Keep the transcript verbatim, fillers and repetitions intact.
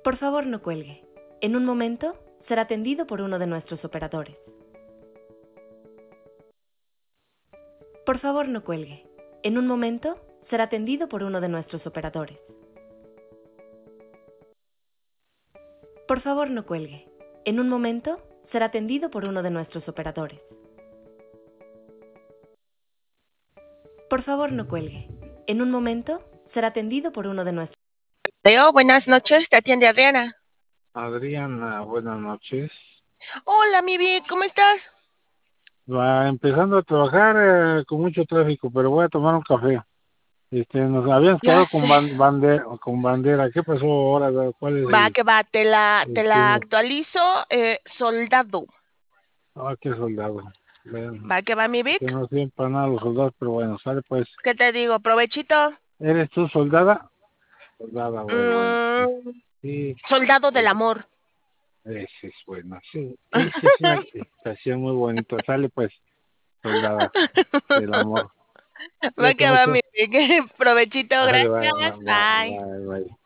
Por favor, no cuelgue. En un momento será atendido por uno de nuestros operadores. Por favor, no cuelgue. En un momento será atendido por uno de nuestros operadores. Por favor, no cuelgue. En un momento será atendido por uno de nuestros operadores. Por favor, no cuelgue. En un momento será atendido por uno de nuestros... Leo, buenas noches, te atiende Adriana. Adriana, buenas noches. Hola, mi Vic, ¿cómo estás? Va empezando a trabajar eh, con mucho tráfico, pero voy a tomar un café. Este, nos habíamos Ya quedado sé. con ban- bandera, con bandera. ¿Qué pasó ahora? ¿Cuál es Va, el, que va, te la, el te la tema? actualizo, eh, soldado. Ah, qué soldado. Bueno, Va, que va, mi que Vic. no sirven para nada los soldados, pero bueno, sale pues. ¿Qué te digo? Provechito. ¿Eres tú soldada? Soldada, bueno, bueno. Mm, Sí, soldado del pues, amor. ese es bueno. Sí, esa es una estación muy bonita. Sale pues, soldada del amor. Va, Cuídate que va, mucho. mi Vic. Provechito, Vale, gracias. bye, bye, Bye. bye, bye.